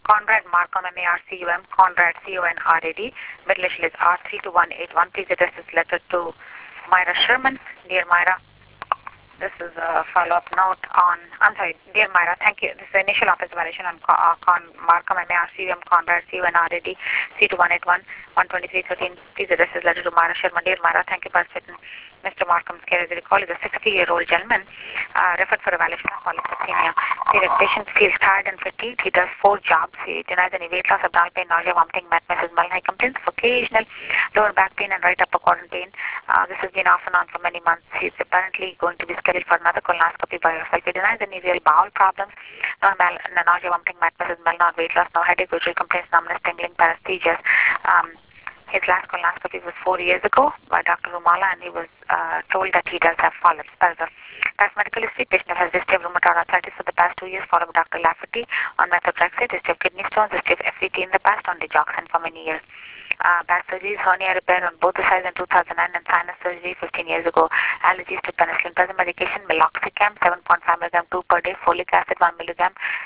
Conrad Markham, M-A-R-C-U-M, Conrad, C-O-N-R-A-D. Middle initial is R32181. Please address this letter to Myra Sherman. Dear Myra, this is a follow-up note on, I'm sorry, dear Myra, thank you. This is the initial office violation on Markham, M-A-R-C-U-M, Conrad, C-O-N-R-A-D, C2181, 12313. Please address this letter to Myra Sherman. Dear Myra, thank you for spitting Mr. Markham's care. As you recall, is a 60-year-old gentleman referred for evaluation of polycythemia. The patient feels tired and fatigued. He does 4 jobs. He denies any weight loss, abdominal pain, nausea, vomiting, madness, Malnai complaints of occasional lower back pain and right upper quadrant pain. This has been off and on for many months. He's apparently going to be scheduled for another colonoscopy by yourself. He denies any real bowel problems, no nausea, vomiting, madness, Malnai, visual weight loss, no headache, visual complaints, numbness, tingling, paresthesias. His last colonoscopy was 4 years ago by Dr. Rumala, and he was told that he does have polyps. Past medical history, patient has history of rheumatoid arthritis for the past 2 years, followed by Dr. Lafferty on methotrexate, history of kidney stones, history of FCT in the past, on digoxin for many years. Back surgeries, hernia repair on both the sides in 2009, and sinus surgery 15 years ago. Allergies to penicillin. Present medication, meloxicam, 7.5 mg 2 per day, folic acid 1 mg.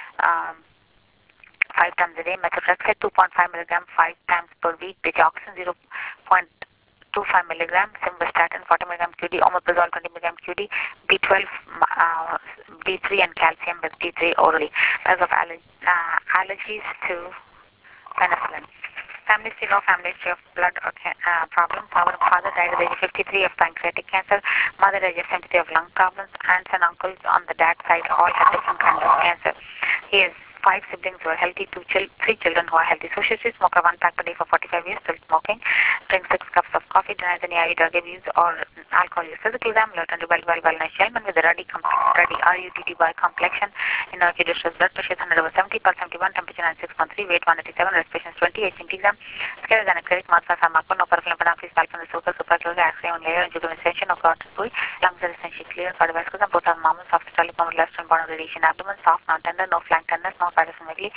5 times a day, methotrexate 2.5 mg 5 times per week, digoxin 0.25 mg, simvastatin 40 mg QD, omeprazole 20 mg QD, B12, D3 and calcium with D3 orally. Because of allergies to penicillin. Family history, no family history of blood or problems. Our father died at the age of 53 of pancreatic cancer. Mother died at 73 of lung problems. Aunts and uncles on the dad's side all had different kinds of cancer. He has 5 siblings who are healthy, 3 children who are healthy. Social history, smoker 1 pack per day for 45 years, still smoking. Drinks 6 cups of coffee, denies any IV drug abuse or alcohol use. Physical exam, Lurton to nice gentleman with a ruddy RUTT complexion, energy distress, blood pressure is 100/70, pulse 71, temperature 96.3, weight 187, respiration 20, HMT exam, scale is anechoic, mouth by pharmaco, no peripheral lymphadenopathy, palpable the super, supraclavicular, axial layer, and jugular extension, no carotid buoy, lungs are essentially clear, cardiovascular, both are normal, soft systolic, left and bottom radiation, abdomen, soft, non-tender, no flank tenderness, no cytopenia,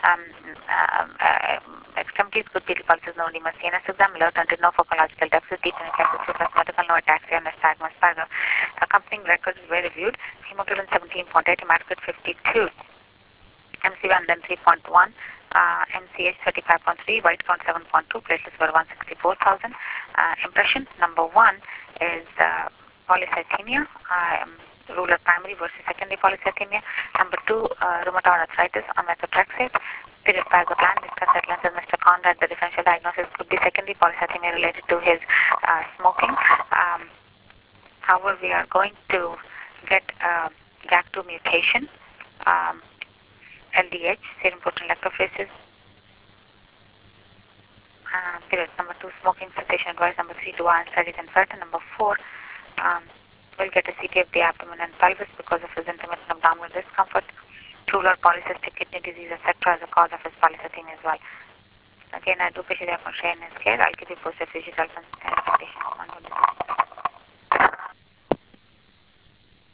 extremities, good fetal pulses, no edema, CNS exam, alert until no pharmacological deficit, deep in medical, no ataxia, nystagmus, spasm. Accompanying records were reviewed. Hemoglobin 17.8, hematocrit 52, MC1 then 3.1, MCH 35.3, white count 7.2, platelets were 164,000. Impression number 1 is polycythemia, rural primary versus secondary polycythemia. Number 2, rheumatoid arthritis on methotrexate. Period plan discussed at length with Mr. Conrad. The differential diagnosis could be secondary polycythemia related to his smoking. However, we are going to get GAC2 mutation, LDH, serum protein electrophoresis. Period. Number 2, smoking cessation advice. Number 3, do iron studies and ferritin. Number 4, we'll get a CT of the abdomen and pelvis because of his intermittent abdominal discomfort, tubular polycystic kidney disease, etc. as a cause of his polycythemia as well. Again, I do appreciate your sharing his care. I'll keep you posted with results and expectations.